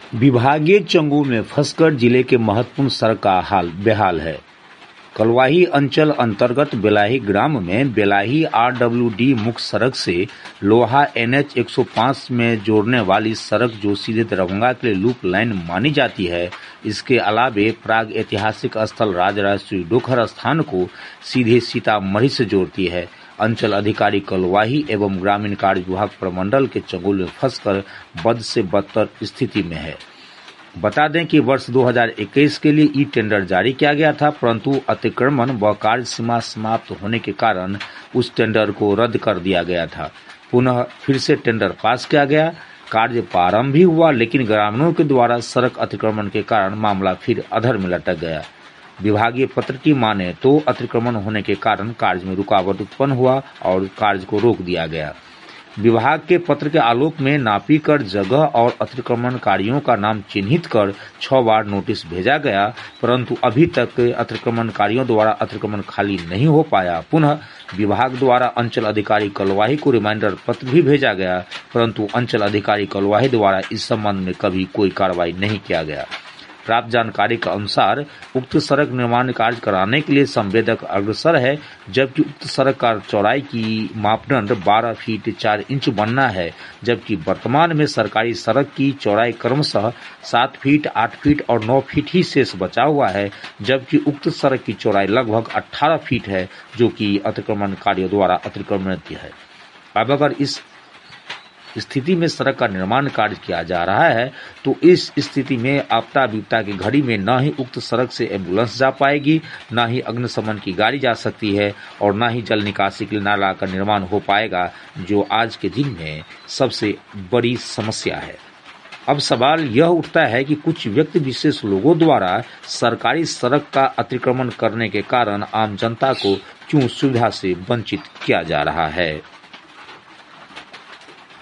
विभागीय चंगुल में फंसकर जिले के महत्वपूर्ण सड़क का हाल बेहाल है। कलवाही अंचल अंतर्गत बेलाही ग्राम में बेलाही आरडब्ल्यूडी मुख्य सड़क से लोहा NH 105 में जोड़ने वाली सड़क जो सीधे दरभंगा के लिए लूप लाइन मानी जाती है, इसके अलावे प्राग ऐतिहासिक स्थल राजराजेश्वरी डोकहर स्थान को सीधे सीतामढ़ी से जोड़ती है। अंचल अधिकारी कलवाही एवं ग्रामीण कार्य विभाग प्रमंडल के चंगुल में फंसकर बद से बदतर स्थिति में है। बता दें कि वर्ष 2021 के लिए ई टेंडर जारी किया गया था, परंतु अतिक्रमण व कार्य सीमा समाप्त होने के कारण उस टेंडर को रद्द कर दिया गया था। पुनः फिर से टेंडर पास किया गया, कार्य प्रारंभ भी हुआ, लेकिन ग्रामीणों के द्वारा सड़क अतिक्रमण के कारण मामला फिर अधर में लटक गया। विभागीय पत्र की माने तो अतिक्रमण होने के कारण कार्य में रुकावट उत्पन्न हुआ और कार्य को रोक दिया गया। विभाग के पत्र के आलोक में नापी कर जगह और अतिक्रमणकारियों का नाम चिन्हित कर 6 बार नोटिस भेजा गया, परंतु अभी तक अतिक्रमणकारियों द्वारा अतिक्रमण खाली नहीं हो पाया। पुनः विभाग द्वारा अंचल अधिकारी कलवाही को रिमाइंडर पत्र भी भेजा गया, परंतु अंचल अधिकारी कलवाही द्वारा इस संबंध में कभी कोई कार्रवाई नहीं किया गया। प्राप्त जानकारी के अनुसार उक्त सड़क निर्माण कार्य कराने के लिए संवेदक अग्रसर है, जबकि उक्त सड़क का चौड़ाई की मापदंड 12 फीट 4 इंच बनना है, जबकि वर्तमान में सरकारी सड़क की चौड़ाई क्रमशः 7 फीट 8 फीट और 9 फीट ही शेष बचा हुआ है, जबकि उक्त सड़क की चौड़ाई लगभग 18 फीट है, जो कि अतिक्रमणकारियों द्वारा अतिक्रमणित है। अब अगर इस स्थिति में सड़क का निर्माण कार्य किया जा रहा है, तो इस स्थिति में आपदा विपदा की घड़ी में न ही उक्त सड़क से एम्बुलेंस जा पाएगी, न ही अग्निशमन की गाड़ी जा सकती है और न ही जल निकासी के लिए नाला का निर्माण हो पाएगा, जो आज के दिन में सबसे बड़ी समस्या है। अब सवाल यह उठता है कि कुछ व्यक्ति विशेष लोगों द्वारा सरकारी सड़क का अतिक्रमण करने के कारण आम जनता को क्यों सुविधा से वंचित किया जा रहा है।